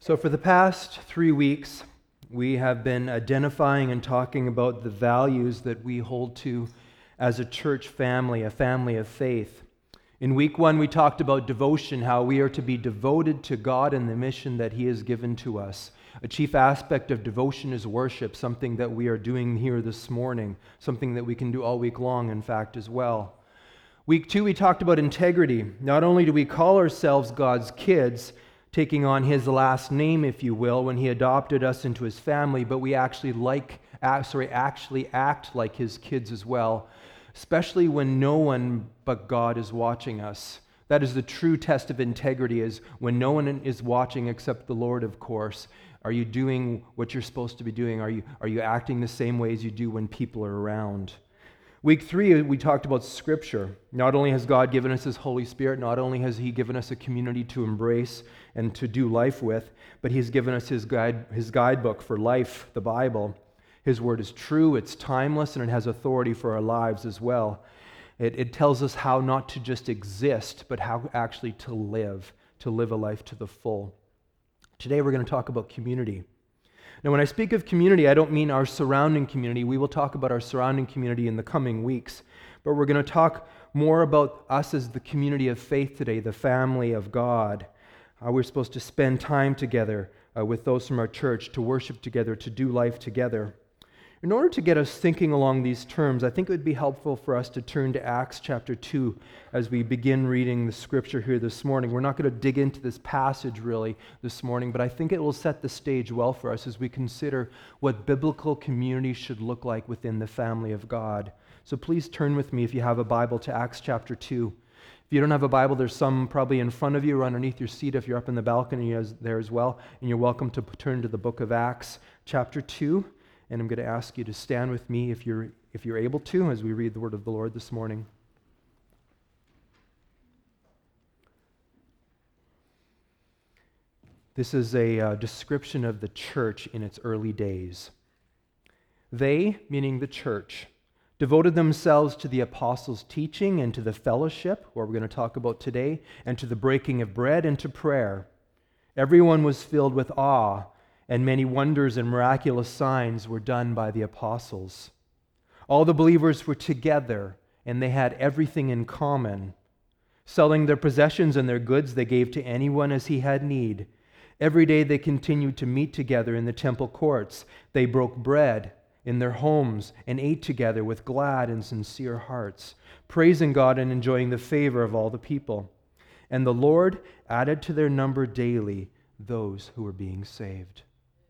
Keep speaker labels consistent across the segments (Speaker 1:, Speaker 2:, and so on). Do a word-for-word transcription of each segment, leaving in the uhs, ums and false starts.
Speaker 1: So for the past three weeks, we have been identifying and talking about the values that we hold to as a church family, a family of faith. In week one, we talked about devotion, how we are to be devoted to God and the mission that He has given to us. A chief aspect of devotion is worship, something that we are doing here this morning, something that we can do all week long, in fact, as well. Week two, we talked about integrity. Not only do we call ourselves God's kids, taking on His last name, if you will, when He adopted us into His family, but we actually like, sorry, actually act like His kids as well, especially when no one but God is watching us. That is the true test of integrity, is when no one is watching except the Lord, of course. Are you doing what you're supposed to be doing? Are you, are you acting the same way as you do when people are around? Week three, we talked about Scripture. Not only has God given us His Holy Spirit, not only has He given us a community to embrace and to do life with, but He's given us His guide, His guidebook for life, the Bible. His Word is true, it's timeless, and it has authority for our lives as well. It, it tells us how not to just exist, but how actually to live, to live a life to the full. Today we're going to talk about community. Now, when I speak of community, I don't mean our surrounding community. We will talk about our surrounding community in the coming weeks. But we're going to talk more about us as the community of faith today, the family of God. Uh, we're supposed to spend time together uh, with those from our church, to worship together, to do life together. In order to get us thinking along these terms, I think it would be helpful for us to turn to Acts chapter two as we begin reading the Scripture here this morning. We're not going to dig into this passage really this morning, but I think it will set the stage well for us as we consider what biblical community should look like within the family of God. So please turn with me, if you have a Bible, to Acts chapter two. If you don't have a Bible, there's some probably in front of you or underneath your seat if you're up in the balcony there as well, and you're welcome to turn to the book of Acts chapter two. And I'm going to ask you to stand with me if you're if you're able to as we read the word of the Lord this morning. This is a uh, description of the church in its early days. They, meaning the church, devoted themselves to the apostles' teaching and to the fellowship, what we're going to talk about today, and to the breaking of bread and to prayer. Everyone was filled with awe, and many wonders and miraculous signs were done by the apostles. All the believers were together, and they had everything in common. Selling their possessions and their goods, they gave to anyone as he had need. Every day they continued to meet together in the temple courts. They broke bread in their homes and ate together with glad and sincere hearts, praising God and enjoying the favor of all the people. And the Lord added to their number daily those who were being saved.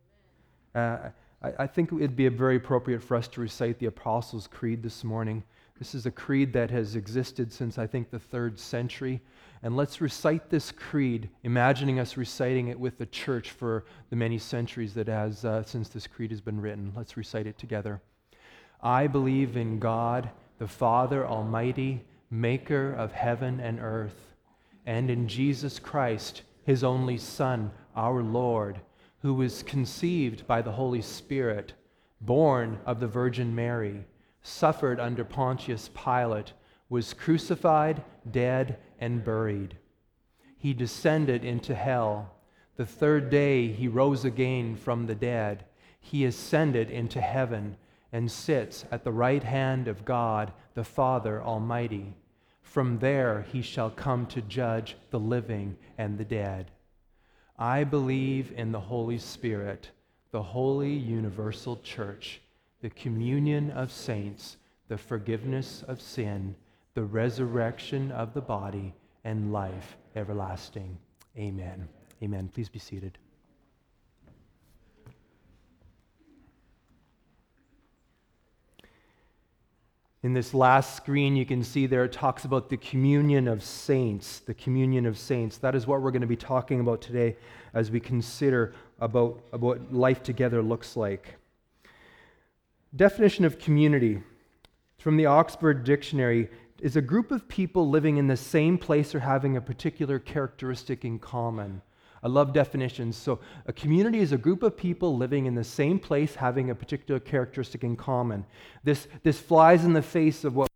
Speaker 1: Uh, I, I think it'd be very appropriate for us to recite the Apostles' Creed this morning. This is a creed that has existed since, I think, the third century. And let's recite this creed, imagining us reciting it with the church for the many centuries that has uh, since this creed has been written. Let's recite it together. I believe in God, the Father Almighty, maker of heaven and earth, and in Jesus Christ, His only Son, our Lord, who was conceived by the Holy Spirit, born of the Virgin Mary, suffered under Pontius Pilate, was crucified, dead, and buried. He descended into hell. The third day He rose again from the dead. He ascended into heaven and sits at the right hand of God, the Father Almighty. From there He shall come to judge the living and the dead. I believe in the Holy Spirit, the holy universal church, the communion of saints, the forgiveness of sin, the resurrection of the body, and life everlasting. Amen. Amen. Please be seated. In this last screen, you can see there it talks about the communion of saints, the communion of saints. That is what we're going to be talking about today as we consider about, about what life together looks like. Definition of community from the Oxford Dictionary is a group of people living in the same place or having a particular characteristic in common. I love definitions. So a community is a group of people living in the same place having a particular characteristic in common. This, this flies in the face of what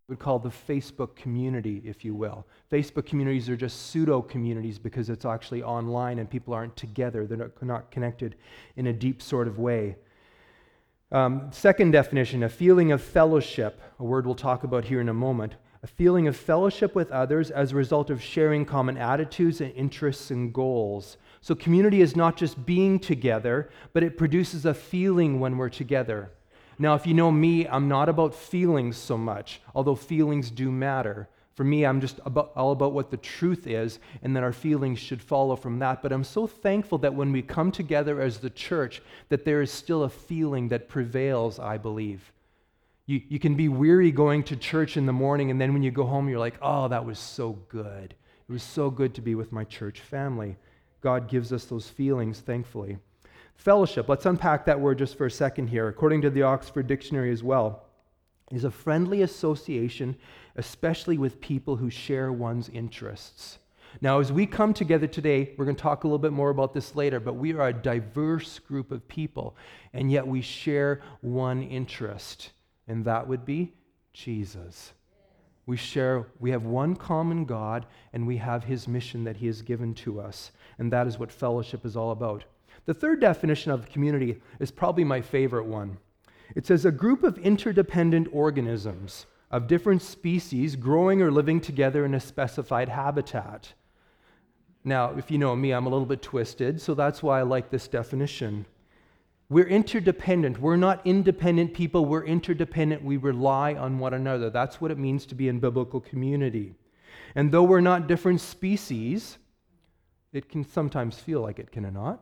Speaker 1: would call the Facebook community, if you will. Facebook communities are just pseudo communities because it's actually online and people aren't together. They're not, not connected in a deep sort of way. Um, second definition, a feeling of fellowship, a word we'll talk about here in a moment. A feeling of fellowship with others as a result of sharing common attitudes and interests and goals. So community is not just being together, but it produces a feeling when we're together. Now, if you know me, I'm not about feelings so much, although feelings do matter. For me, I'm just about, all about what the truth is, and that our feelings should follow from that. But I'm so thankful that when we come together as the church, that there is still a feeling that prevails, I believe. You, you can be weary going to church in the morning, and then when you go home, you're like, oh, that was so good. It was so good to be with my church family. God gives us those feelings, thankfully. Fellowship, let's unpack that word just for a second here. According to the Oxford Dictionary as well, is a friendly association, especially with people who share one's interests. Now, as we come together today, we're going to talk a little bit more about this later, but we are a diverse group of people, and yet we share one interest, and that would be Jesus. We share, we have one common God, and we have His mission that He has given to us, and that is what fellowship is all about. The third definition of community is probably my favorite one. It says a group of interdependent organisms of different species growing or living together in a specified habitat. Now, if you know me, I'm a little bit twisted, so that's why I like this definition. We're interdependent. We're not independent people. We're interdependent. We rely on one another. That's what it means to be in biblical community. And though we're not different species, it can sometimes feel like it, can it not?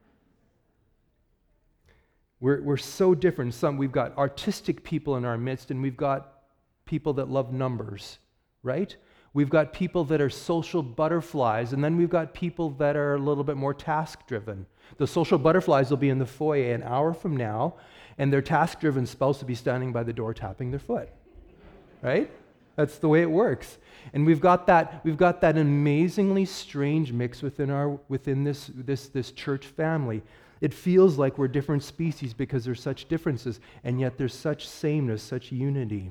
Speaker 1: We're, we're so different. Some, we've got artistic people in our midst, and we've got people that love numbers, right? We've got people that are social butterflies, and then we've got people that are a little bit more task-driven. The social butterflies will be in the foyer an hour from now, and their task-driven spouse will be standing by the door tapping their foot, right? That's the way it works. And we've got that, we've got that amazingly strange mix within our within this, this, this church family. It feels like we're different species because there's such differences, and yet there's such sameness, such unity.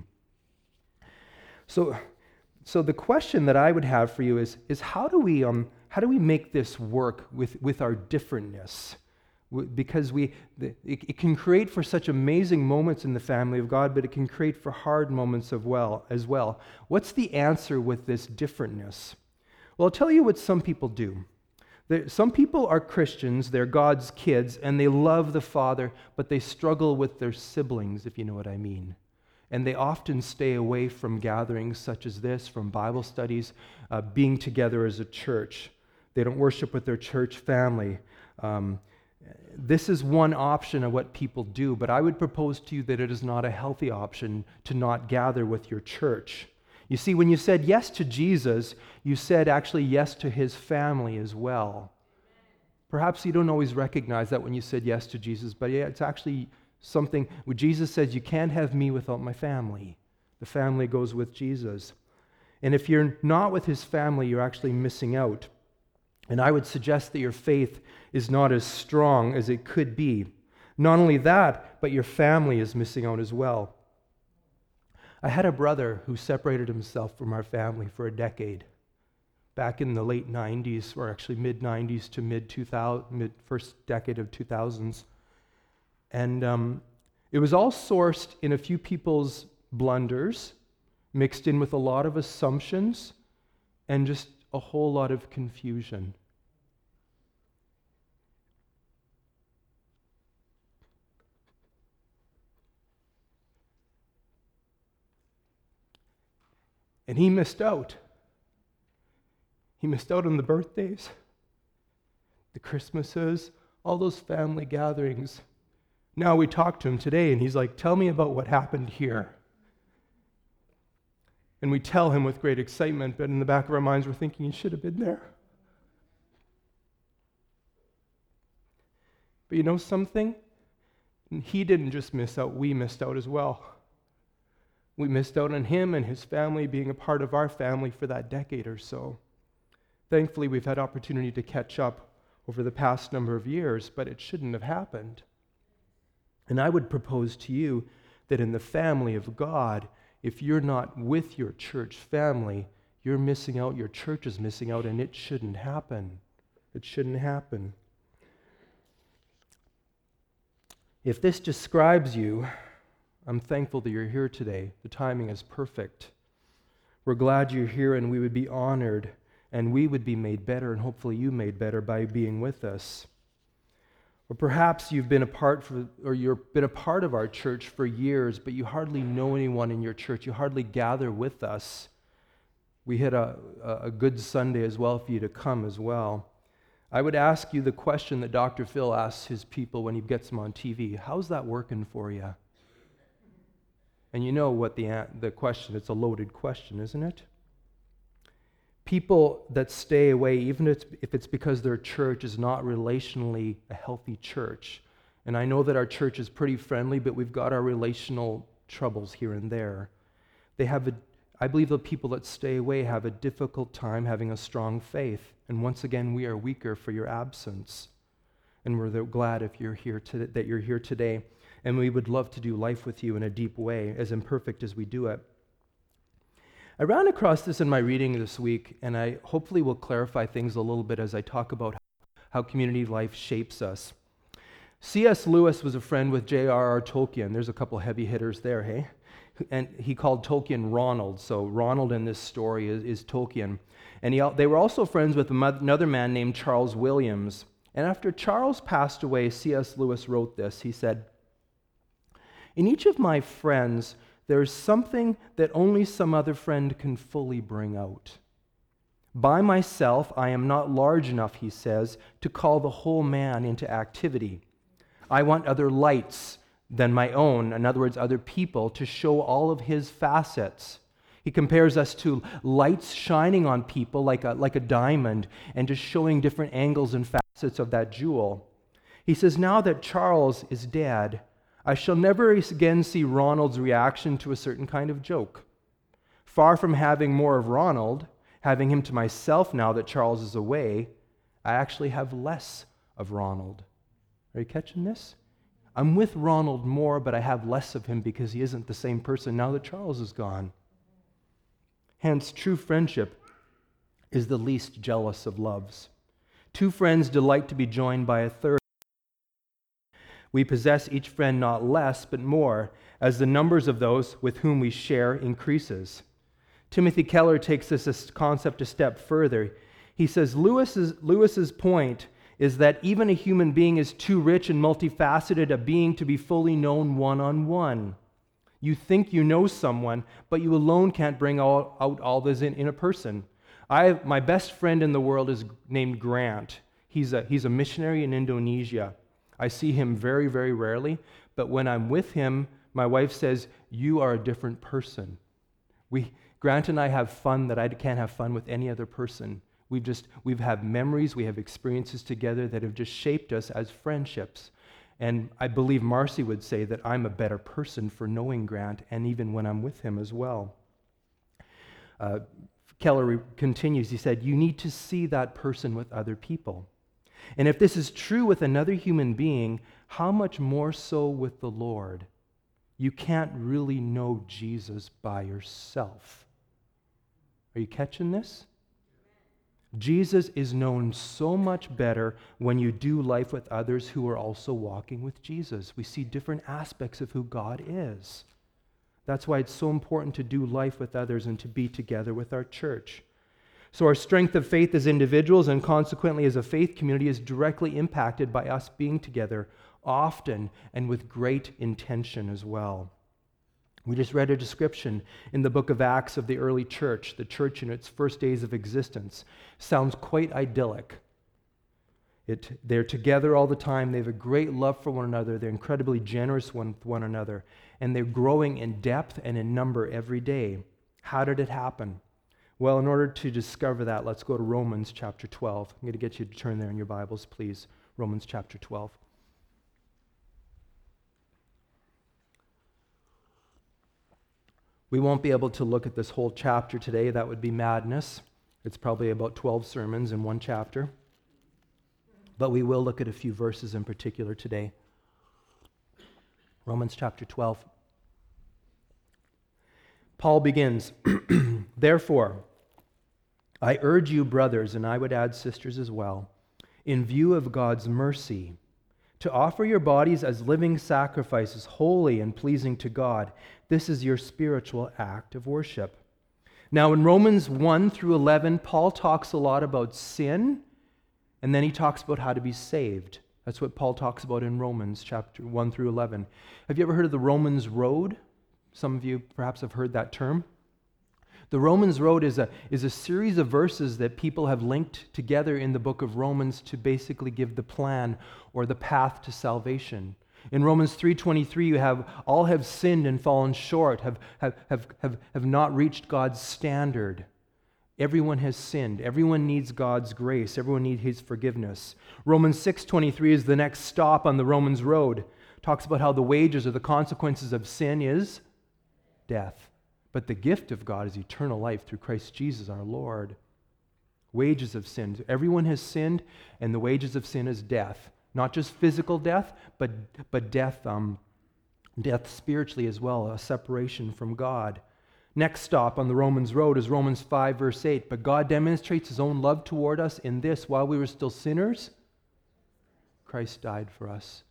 Speaker 1: So, so the question that I would have for you is, is how do we um how do we make this work with, with our differentness? Because we it, it can create for such amazing moments in the family of God, but it can create for hard moments of well as well. What's the answer with this differentness? Well, I'll tell you what some people do. There, some people are Christians, they're God's kids, and they love the Father, but they struggle with their siblings, if you know what I mean. And they often stay away from gatherings such as this, from Bible studies, uh, being together as a church. They don't worship with their church family. Um, this is one option of what people do, but I would propose to you that it is not a healthy option to not gather with your church. You see, when you said yes to Jesus, you said actually yes to His family as well. Perhaps you don't always recognize that when you said yes to Jesus, but yeah, it's actually something where Jesus says, you can't have me without my family. The family goes with Jesus. And if you're not with His family, you're actually missing out. And I would suggest that your faith is not as strong as it could be. Not only that, but your family is missing out as well. I had a brother who separated himself from our family for a decade. Back in the late nineties, or actually mid-nineties to mid-two thousand, mid first decade of two thousands. And um, it was all sourced in a few people's blunders, mixed in with a lot of assumptions, and just a whole lot of confusion. And he missed out. He missed out on the birthdays, the Christmases, all those family gatherings. Now we talk to him today, and he's like, tell me about what happened here. And we tell him with great excitement, but in the back of our minds, we're thinking, you should have been there. But you know something? He didn't just miss out, we missed out as well. We missed out on him and his family being a part of our family for that decade or so. Thankfully, we've had opportunity to catch up over the past number of years, but it shouldn't have happened. And I would propose to you that in the family of God, if you're not with your church family, you're missing out, your church is missing out, and it shouldn't happen. It shouldn't happen. If this describes you, I'm thankful that you're here today. The timing is perfect. We're glad you're here, and we would be honored, and we would be made better, and hopefully you made better by being with us. Or perhaps you've been a part for, or you've been a part of our church for years, but you hardly know anyone in your church. You hardly gather with us. We had a, a good Sunday as well for you to come as well. I would ask you the question that Doctor Phil asks his people when he gets them on T V. How's that working for you? And you know what the, the question, it's a loaded question, isn't it? People that stay away, even if it's, if it's because their church is not relationally a healthy church. And I know that our church is pretty friendly, but we've got our relational troubles here and there. They have a, I believe the people that stay away have a difficult time having a strong faith. And once again, we are weaker for your absence. And we're glad if you're here to, that you're here today. And we would love to do life with you in a deep way, as imperfect as we do it. I ran across this in my reading this week, and I hopefully will clarify things a little bit as I talk about how community life shapes us. C S Lewis was a friend with J R R Tolkien. There's a couple heavy hitters there, hey? And he called Tolkien Ronald, so Ronald in this story is, is Tolkien. And he, they were also friends with another man named Charles Williams. And after Charles passed away, C S Lewis wrote this. He said, "In each of my friends, there is something that only some other friend can fully bring out. By myself, I am not large enough," he says, "to call the whole man into activity. I want other lights than my own," in other words, other people, "to show all of his facets." He compares us to lights shining on people like a, like a diamond and just showing different angles and facets of that jewel. He says, "Now that Charles is dead, I shall never again see Ronald's reaction to a certain kind of joke. Far from having more of Ronald, having him to myself now that Charles is away, I actually have less of Ronald." Are you catching this? I'm with Ronald more, but I have less of him because he isn't the same person now that Charles is gone. Hence, true friendship is the least jealous of loves. Two friends delight to be joined by a third. We possess each friend not less, but more, as the numbers of those with whom we share increases. Timothy Keller takes this concept a step further. He says, Lewis's, Lewis's point is that even a human being is too rich and multifaceted a being to be fully known one-on-one. You think you know someone, but you alone can't bring all, out all this in, in a person. I, my best friend in the world is named Grant. He's a, he's a missionary in Indonesia. I see him very, very rarely, but when I'm with him, my wife says, "You are a different person." We, Grant and I have fun that I can't have fun with any other person. We've just, we've had memories, we have experiences together that have just shaped us as friendships. And I believe Marcy would say that I'm a better person for knowing Grant, and even when I'm with him as well. Uh, Keller re- continues, he said, "You need to see that person with other people. And if this is true with another human being, how much more so with the Lord? You can't really know Jesus by yourself." Are you catching this? Jesus is known so much better when you do life with others who are also walking with Jesus. We see different aspects of who God is. That's why it's so important to do life with others and to be together with our church. So our strength of faith as individuals and consequently as a faith community is directly impacted by us being together often and with great intention as well. We just read a description in the book of Acts of the early church, the church in its first days of existence. Sounds quite idyllic. It, they're together all the time. They have a great love for one another. They're incredibly generous one, with one another. And they're growing in depth and in number every day. How did it happen? Well, in order to discover that, let's go to Romans chapter twelve. I'm going to get you to turn there in your Bibles, please. Romans chapter twelve. We won't be able to look at this whole chapter today. That would be madness. It's probably about twelve sermons in one chapter. But we will look at a few verses in particular today. Romans chapter twelve. Paul begins, "Therefore, I urge you, brothers," and I would add sisters as well, "in view of God's mercy, to offer your bodies as living sacrifices, holy and pleasing to God. This is your spiritual act of worship." Now, in Romans one through eleven, Paul talks a lot about sin, and then he talks about how to be saved. That's what Paul talks about in Romans chapter one through eleven. Have you ever heard of the Romans Road? Some of you perhaps have heard that term. The Romans Road is a, is a series of verses that people have linked together in the book of Romans to basically give the plan or the path to salvation. In Romans three twenty-three, you have, all have sinned and fallen short, have, have, have, have, have not reached God's standard. Everyone has sinned. Everyone needs God's grace. Everyone needs His forgiveness. Romans six twenty-three is the next stop on the Romans Road. Talks about how the wages or the consequences of sin is death. But the gift of God is eternal life through Christ Jesus our Lord. Wages of sin. Everyone has sinned, and the wages of sin is death. Not just physical death, but, but death, um, death spiritually as well, a separation from God. Next stop on the Romans Road is Romans five, verse eight. "But God demonstrates His own love toward us in this: while we were still sinners, Christ died for us."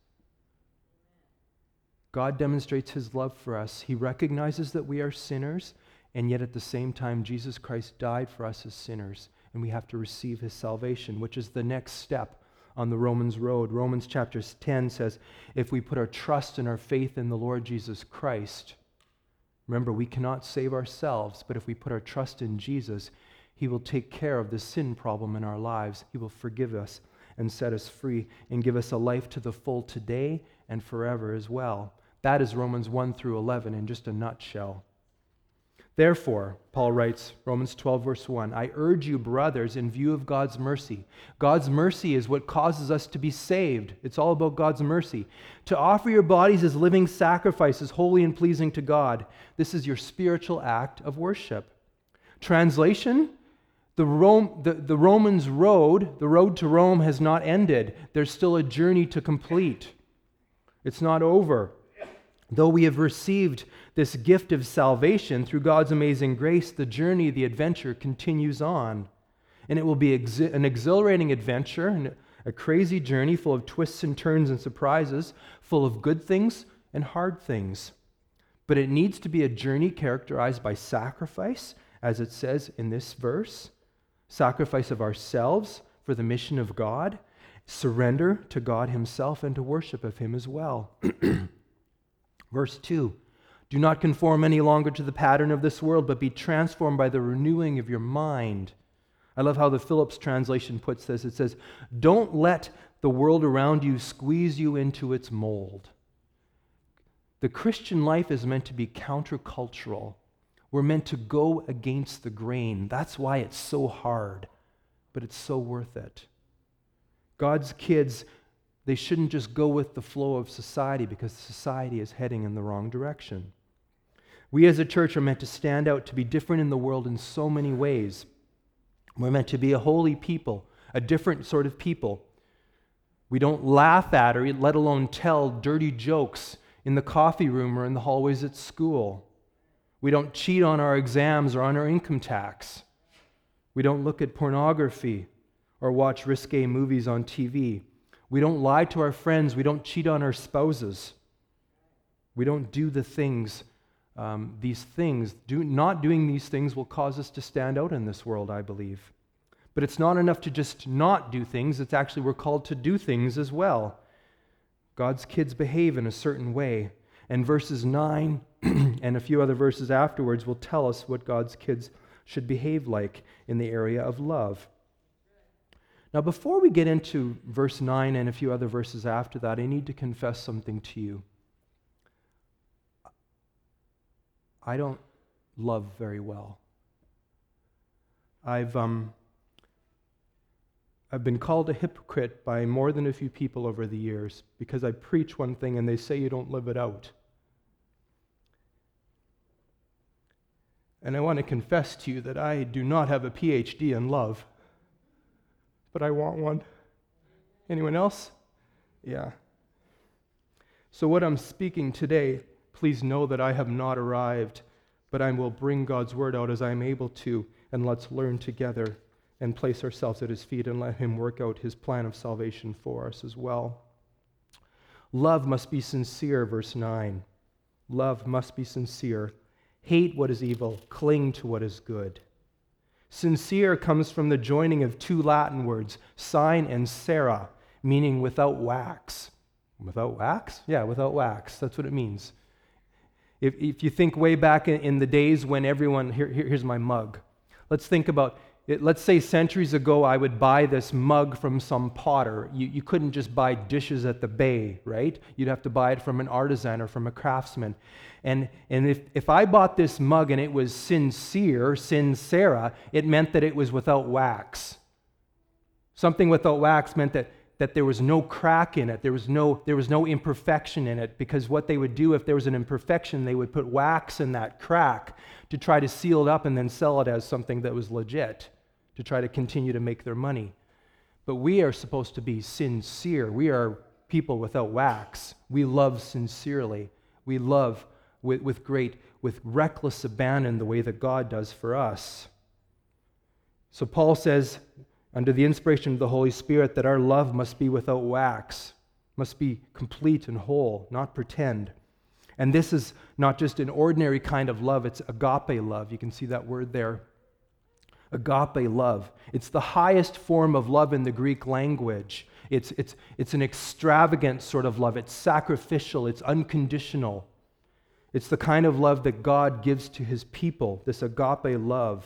Speaker 1: God demonstrates His love for us. He recognizes that we are sinners, and yet at the same time, Jesus Christ died for us as sinners, and we have to receive His salvation, which is the next step on the Romans Road. Romans chapter ten says, if we put our trust and our faith in the Lord Jesus Christ, remember, we cannot save ourselves, but if we put our trust in Jesus, He will take care of the sin problem in our lives. He will forgive us and set us free and give us a life to the full today and forever as well. That is Romans one through eleven in just a nutshell. Therefore, Paul writes, Romans twelve, verse one, "I urge you, brothers, in view of God's mercy." God's mercy is what causes us to be saved. It's all about God's mercy. "To offer your bodies as living sacrifices, holy and pleasing to God. This is your spiritual act of worship." Translation, the, Rome, the, the Romans road, the road to Rome has not ended. There's still a journey to complete. It's not over. Though we have received this gift of salvation through God's amazing grace, the journey, the adventure continues on. And it will be exi- an exhilarating adventure, and a crazy journey full of twists and turns and surprises, full of good things and hard things. But it needs to be a journey characterized by sacrifice, as it says in this verse, sacrifice of ourselves for the mission of God, surrender to God Himself and to worship of Him as well. Verse two, "Do not conform any longer to the pattern of this world, but be transformed by the renewing of your mind." I love how the Phillips translation puts this. It says, "Don't let the world around you squeeze you into its mold." The Christian life is meant to be countercultural. We're meant to go against the grain. That's why it's so hard, but it's so worth it. God's kids, they shouldn't just go with the flow of society, because society is heading in the wrong direction. We as a church are meant to stand out, to be different in the world in so many ways. We're meant to be a holy people, a different sort of people. We don't laugh at or let alone tell dirty jokes in the coffee room or in the hallways at school. We don't cheat on our exams or on our income tax. We don't look at pornography or watch risque movies on T V. We don't lie to our friends. We don't cheat on our spouses. We don't do the things, um, these things. Do, not doing these things will cause us to stand out in this world, I believe. But it's not enough to just not do things. It's actually, we're called to do things as well. God's kids behave in a certain way. And verses nine and a few other verses afterwards will tell us what God's kids should behave like in the area of love. Now, before we get into verse nine and a few other verses after that, I need to confess something to you. I don't love very well. I've um, I've been called a hypocrite by more than a few people over the years because I preach one thing and they say you don't live it out. And I want to confess to you that I do not have a P H D in love. But I want one. Anyone else? Yeah. So what I'm speaking today, please know that I have not arrived but I will bring God's word out as I am able to, and let's learn together and place ourselves at his feet and let him work out his plan of salvation for us as well. Love must be sincere, verse nine. Love must be sincere. Hate what is evil, cling to what is good. Sincere comes from the joining of two Latin words, sine and cera, meaning without wax. Without wax? Yeah, without wax. That's what it means. If, if you think way back in, in the days when everyone, here, here, here's my mug. Let's think about it. Let's say centuries ago I would buy this mug from some potter. You, you couldn't just buy dishes at the bay, right? You'd have to buy it from an artisan or from a craftsman. And, and if, if I bought this mug and it was sincere, sincera, it meant that it was without wax. Something without wax meant that that there was no crack in it, there was no there was no imperfection in it, because what they would do if there was an imperfection, they would put wax in that crack to try to seal it up and then sell it as something that was legit, to try to continue to make their money. But we are supposed to be sincere. We are people without wax. We love sincerely. We love with, with great, with reckless abandon the way that God does for us. So Paul says, under the inspiration of the Holy Spirit, that our love must be without wax, must be complete and whole, not pretend. And this is not just an ordinary kind of love, it's agape love. You can see that word there. Agape love. It's the highest form of love in the Greek language. It's, it's, it's an extravagant sort of love. It's sacrificial. It's unconditional. It's the kind of love that God gives to his people, this agape love.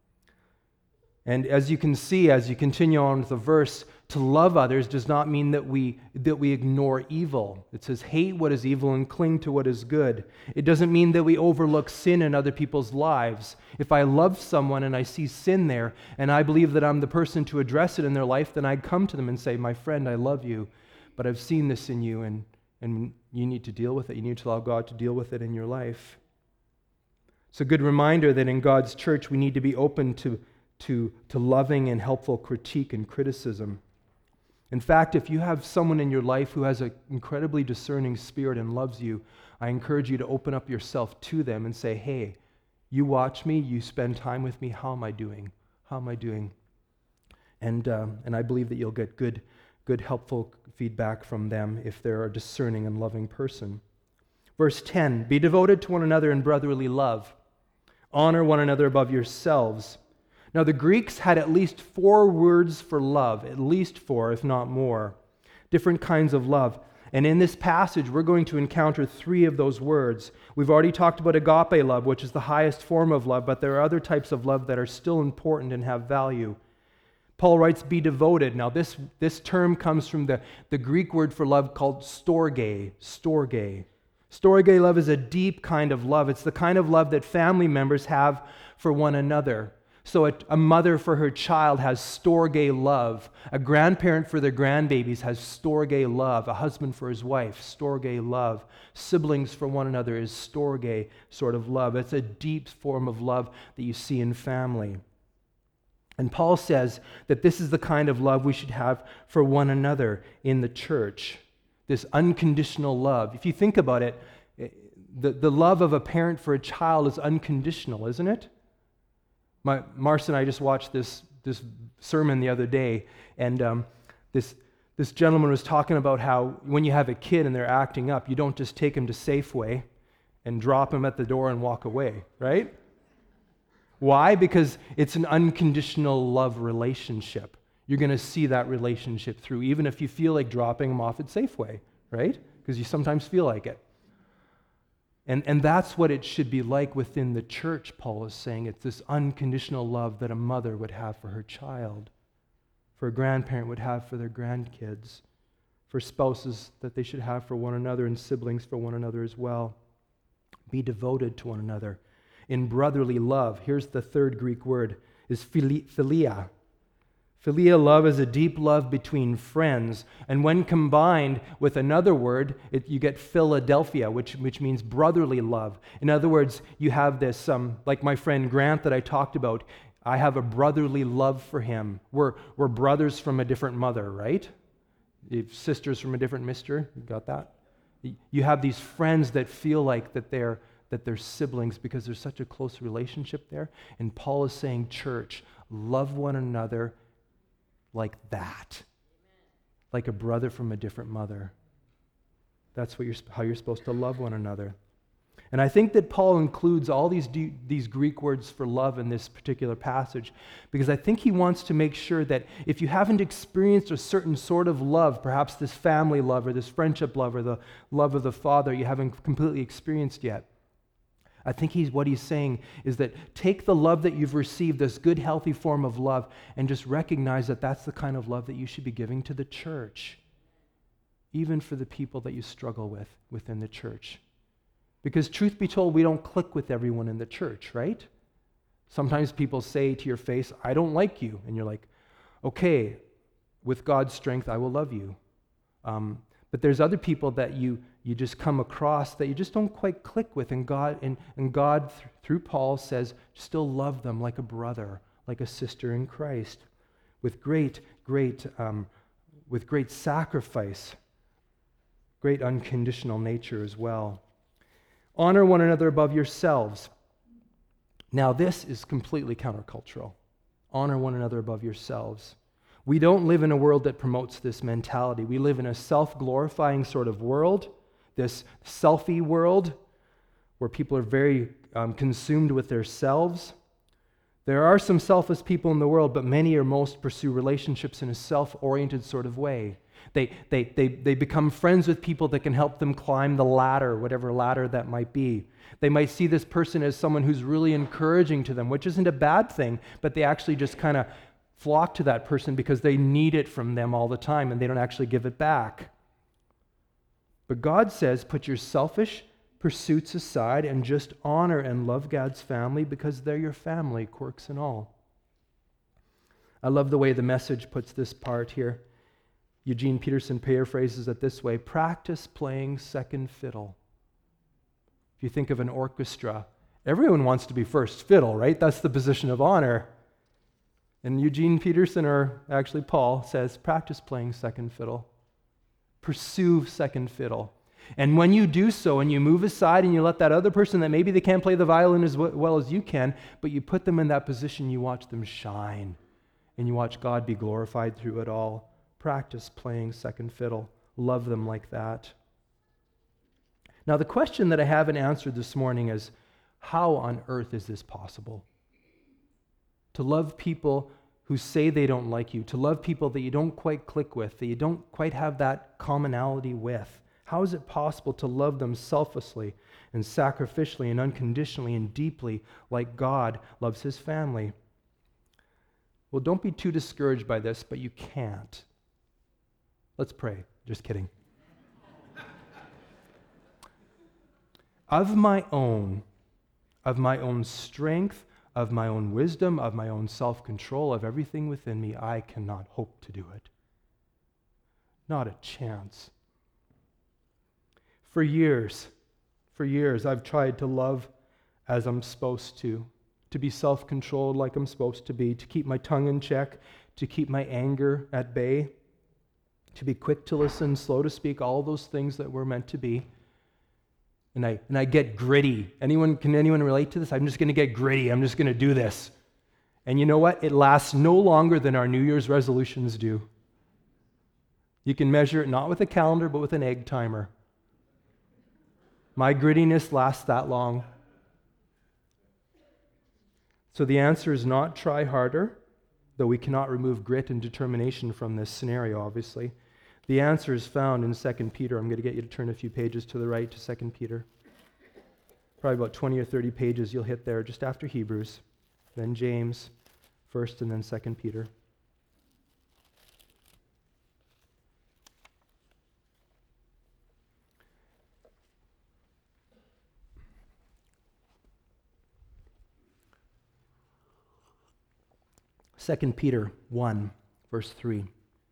Speaker 1: And as you can see, as you continue on with the verse, to love others does not mean that we that we ignore evil. It says, hate what is evil and cling to what is good. It doesn't mean that we overlook sin in other people's lives. If I love someone and I see sin there, and I believe that I'm the person to address it in their life, then I'd come to them and say, my friend, I love you, but I've seen this in you, and, and you need to deal with it. You need to allow God to deal with it in your life. It's a good reminder that in God's church, we need to be open to To, to loving and helpful critique and criticism. In fact, if you have someone in your life who has an incredibly discerning spirit and loves you, I encourage you to open up yourself to them and say, hey, you watch me, you spend time with me, how am I doing? How am I doing? And, um, and I believe that you'll get good, good, helpful feedback from them if they're a discerning and loving person. Verse ten, be devoted to one another in brotherly love. Honor one another above yourselves. Now, the Greeks had at least four words for love, at least four, if not more, different kinds of love. And in this passage, we're going to encounter three of those words. We've already talked about agape love, which is the highest form of love, but there are other types of love that are still important and have value. Paul writes, be devoted. Now, this, this term comes from the, the Greek word for love called storge, storge. Storge love is a deep kind of love. It's the kind of love that family members have for one another. So a, a mother for her child has storge love. A grandparent for their grandbabies has storge love. A husband for his wife, storge love. Siblings for one another is storge sort of love. It's a deep form of love that you see in family. And Paul says that this is the kind of love we should have for one another in the church. This unconditional love. If you think about it, the, the love of a parent for a child is unconditional, isn't it? My, Marcia and I just watched this, this sermon the other day, and um, this, this gentleman was talking about how when you have a kid and they're acting up, you don't just take him to Safeway and drop him at the door and walk away, right? Why? Because it's an unconditional love relationship. You're going to see that relationship through, even if you feel like dropping him off at Safeway, right? Because you sometimes feel like it. And, and that's what it should be like within the church, Paul is saying. It's this unconditional love that a mother would have for her child, for a grandparent would have for their grandkids, for spouses that they should have for one another, and siblings for one another as well. Be devoted to one another in brotherly love. Here's the third Greek word, is philia. Philia love is a deep love between friends, and when combined with another word, it, you get Philadelphia, which, which means brotherly love. In other words, you have this, um, like my friend Grant that I talked about, I have a brotherly love for him. We're, we're brothers from a different mother, right? If sisters from a different mister, you got that? You have these friends that feel like that they're that they're siblings because there's such a close relationship there. And Paul is saying, church, love one another like that. Like a brother from a different mother. That's what you're, how you're supposed to love one another. And I think that Paul includes all these, these Greek words for love in this particular passage because I think he wants to make sure that if you haven't experienced a certain sort of love, perhaps this family love or this friendship love or the love of the Father you haven't completely experienced yet, I think he's what he's saying is that take the love that you've received, this good, healthy form of love, and just recognize that that's the kind of love that you should be giving to the church, even for the people that you struggle with within the church. Because truth be told, we don't click with everyone in the church, right? Sometimes people say to your face, I don't like you. And you're like, okay, with God's strength, I will love you. Um, but there's other people that you you just come across that you just don't quite click with. And God, and, and God th- through Paul says, still love them like a brother, like a sister in Christ, with great, great, um, with great sacrifice, great unconditional nature as well. Honor one another above yourselves. Now, this is completely countercultural. Honor one another above yourselves. We don't live in a world that promotes this mentality. We live in a self-glorifying sort of world, this selfie world, where people are very um, consumed with themselves. There are some selfless people in the world, but many or most pursue relationships in a self-oriented sort of way. They, they, they, they become friends with people that can help them climb the ladder, whatever ladder that might be. They might see this person as someone who's really encouraging to them, which isn't a bad thing, but they actually just kind of flock to that person because they need it from them all the time and they don't actually give it back. But God says, put your selfish pursuits aside and just honor and love God's family because they're your family, quirks and all. I love the way the Message puts this part here. Eugene Peterson paraphrases it this way: practice playing second fiddle. If you think of an orchestra, everyone wants to be first fiddle, right? That's the position of honor. And Eugene Peterson, or actually Paul, says practice playing second fiddle. Pursue second fiddle. And when you do so and you move aside and you let that other person that maybe they can't play the violin as well as you can, but you put them in that position, you watch them shine. And you watch God be glorified through it all. Practice playing second fiddle. Love them like that. Now, the question that I haven't answered this morning is, how on earth is this possible? To love people who say they don't like you, to love people that you don't quite click with, that you don't quite have that commonality with. How is it possible to love them selflessly and sacrificially and unconditionally and deeply like God loves his family? Well, don't be too discouraged by this, but you can't. Let's pray. Just kidding. Of my own, of my own strength, of my own wisdom, of my own self-control, of everything within me, I cannot hope to do it. Not a chance. For years, for years, I've tried to love as I'm supposed to, to be self-controlled like I'm supposed to be, to keep my tongue in check, to keep my anger at bay, to be quick to listen, slow to speak, all those things that we're meant to be. And I and I get gritty. Anyone, can anyone relate to this? I'm just going to get gritty. I'm just going to do this. And you know what? It lasts no longer than our New Year's resolutions do. You can measure it not with a calendar, but with an egg timer. My grittiness lasts that long. So the answer is not try harder, though we cannot remove grit and determination from this scenario, obviously. The answer is found in Second Peter. I'm going to get you to turn a few pages to the right to Second Peter. Probably about twenty or thirty pages you'll hit there just after Hebrews, then James first, and then Second Peter. Second Peter one, verse three.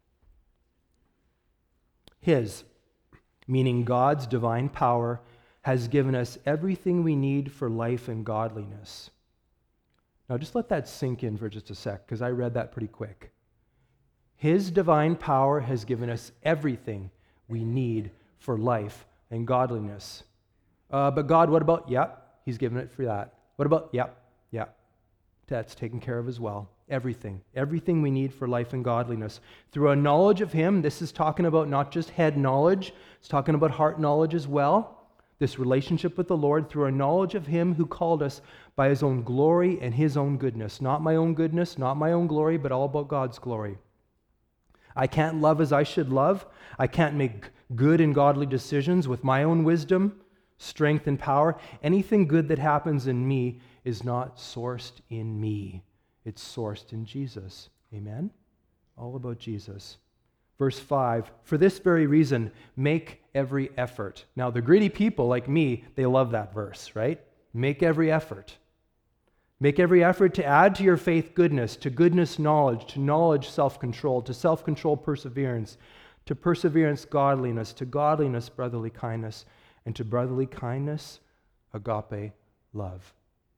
Speaker 1: His, meaning God's divine power, has given us everything we need for life and godliness. Now just let that sink in for just a sec, because I read that pretty quick. His divine power has given us everything we need for life and godliness. Uh, but God, what about, yeah, He's given it for that. What about, yep, yep, that's taken care of as well. Everything, everything we need for life and godliness. Through a knowledge of Him, this is talking about not just head knowledge, it's talking about heart knowledge as well. This relationship with the Lord through a knowledge of Him who called us by His own glory and His own goodness. Not my own goodness, not my own glory, but all about God's glory. I can't love as I should love. I can't make good and godly decisions with my own wisdom, strength, and power. Anything good that happens in me is not sourced in me. It's sourced in Jesus. Amen? All about Jesus. Verse five, for this very reason, make every effort. Now, the greedy people like me, they love that verse, right? Make every effort. Make every effort to add to your faith goodness, to goodness knowledge, to knowledge self-control, to self-control perseverance, to perseverance godliness, to godliness brotherly kindness, and to brotherly kindness agape love.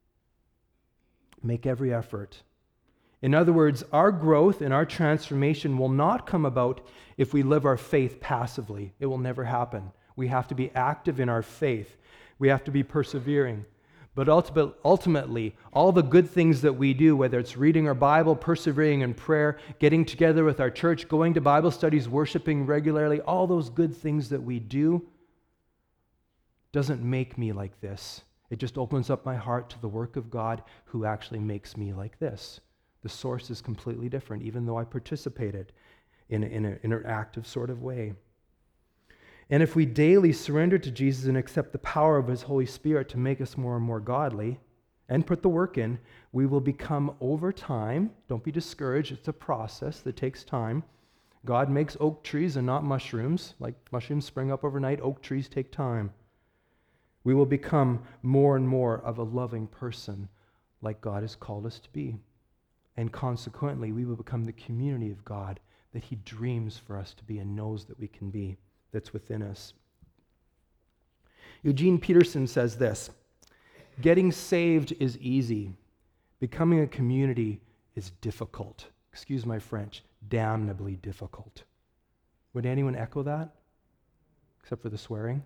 Speaker 1: Make every effort. In other words, our growth and our transformation will not come about if we live our faith passively. It will never happen. We have to be active in our faith. We have to be persevering. But ultimately, all the good things that we do, whether it's reading our Bible, persevering in prayer, getting together with our church, going to Bible studies, worshiping regularly, all those good things that we do doesn't make me like this. It just opens up my heart to the work of God who actually makes me like this. The source is completely different, even though I participated in, a, in, a, in an active sort of way. And if we daily surrender to Jesus and accept the power of His Holy Spirit to make us more and more godly and put the work in, we will become over time, don't be discouraged, it's a process that takes time. God makes oak trees and not mushrooms. Like mushrooms spring up overnight, oak trees take time. We will become more and more of a loving person like God has called us to be. And consequently, we will become the community of God that He dreams for us to be and knows that we can be, that's within us. Eugene Peterson says this, getting saved is easy. Becoming a community is difficult. Excuse my French, damnably difficult. Would anyone echo that? Except for the swearing?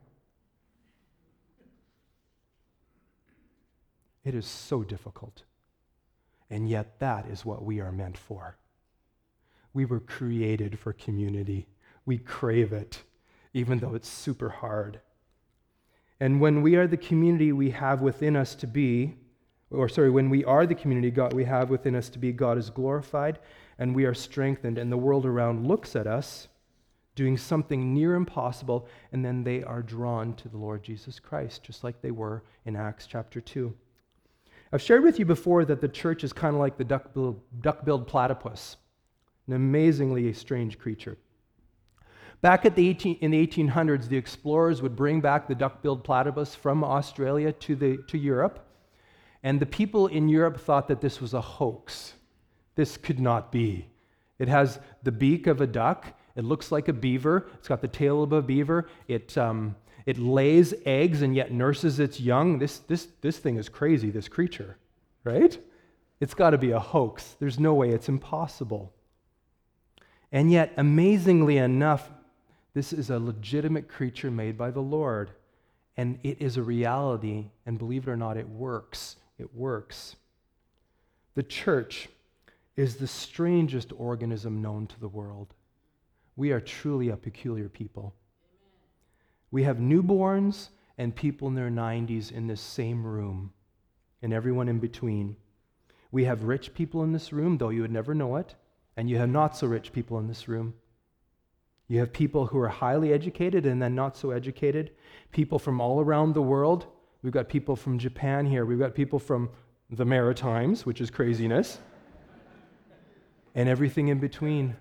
Speaker 1: It is so difficult. And yet that is what we are meant for. We were created for community. We crave it, even though it's super hard. And when we are the community we have within us to be, or sorry, when we are the community God we have within us to be, God is glorified and we are strengthened, and the world around looks at us doing something near impossible, and then they are drawn to the Lord Jesus Christ, just like they were in Acts chapter two. I've shared with you before that the church is kind of like the duck-billed, duck-billed platypus, an amazingly strange creature. Back at the eighteen, in the eighteen hundreds, the explorers would bring back the duck-billed platypus from Australia to, the, to Europe, and the people in Europe thought that this was a hoax. This could not be. It has the beak of a duck. It looks like a beaver. It's got the tail of a beaver. It... Um, It lays eggs and yet nurses its young. This, this, this thing is crazy, this creature, right? It's got to be a hoax. There's no way, it's impossible. And yet, amazingly enough, this is a legitimate creature made by the Lord. And it is a reality, and believe it or not, it works. It works. The church is the strangest organism known to the world. We are truly a peculiar people. We have newborns and people in their nineties in this same room, and everyone in between. We have rich people in this room, though you would never know it, and you have not so rich people in this room. You have people who are highly educated and then not so educated, people from all around the world. We've got people from Japan here. We've got people from the Maritimes, which is craziness, and everything in between.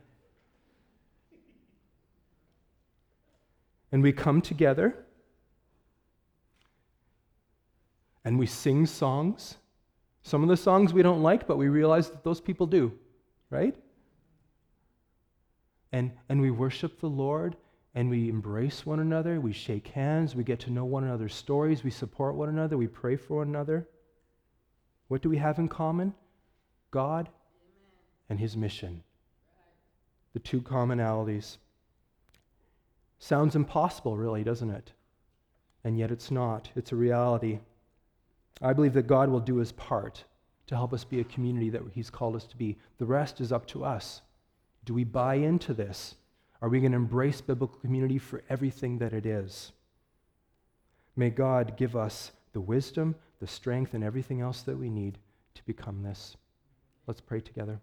Speaker 1: And we come together and we sing songs. Some of the songs we don't like, but we realize that those people do, right? And, and we worship the Lord, and we embrace one another, we shake hands, we get to know one another's stories, we support one another, we pray for one another. What do we have in common? God and His mission. The two commonalities. Sounds impossible, really, doesn't it? And yet it's not. It's a reality. I believe that God will do his part to help us be a community that he's called us to be. The rest is up to us. Do we buy into this? Are we going to embrace biblical community for everything that it is? May God give us the wisdom, the strength, and everything else that we need to become this. Let's pray together.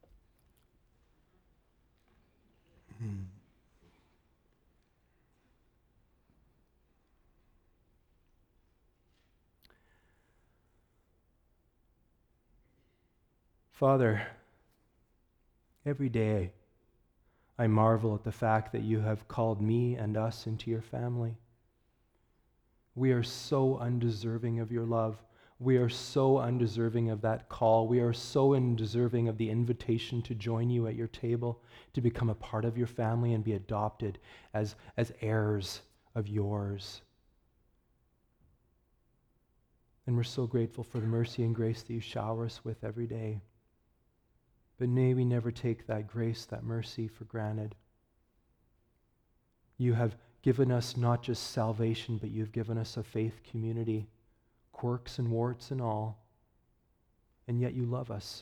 Speaker 1: Hmm. Father, every day I marvel at the fact that you have called me and us into your family. We are so undeserving of your love. We are so undeserving of that call. We are so undeserving of the invitation to join you at your table, to become a part of your family and be adopted as, as heirs of yours. And we're so grateful for the mercy and grace that you shower us with every day. But may we never take that grace, that mercy for granted. You have given us not just salvation, but you've given us a faith community, quirks and warts and all, and yet you love us.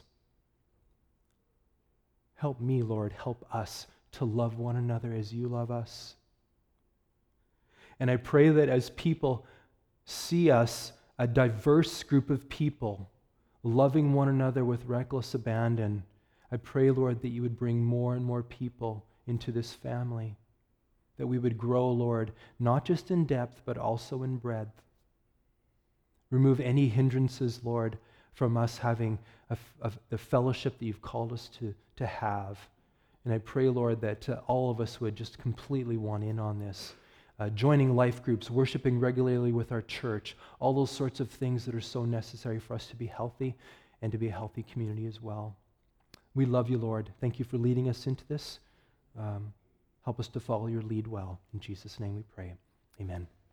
Speaker 1: Help me, Lord, help us to love one another as you love us. And I pray that as people see us, a diverse group of people, loving one another with reckless abandon, I pray, Lord, that you would bring more and more people into this family, that we would grow, Lord, not just in depth, but also in breadth. Remove any hindrances, Lord, from us having a, a, the fellowship that you've called us to, to have. And I pray, Lord, that uh, all of us would just completely want in on this. Uh, joining life groups, worshiping regularly with our church, all those sorts of things that are so necessary for us to be healthy and to be a healthy community as well. We love you, Lord. Thank you for leading us into this. Um, help us to follow your lead well. In Jesus' name we pray. Amen.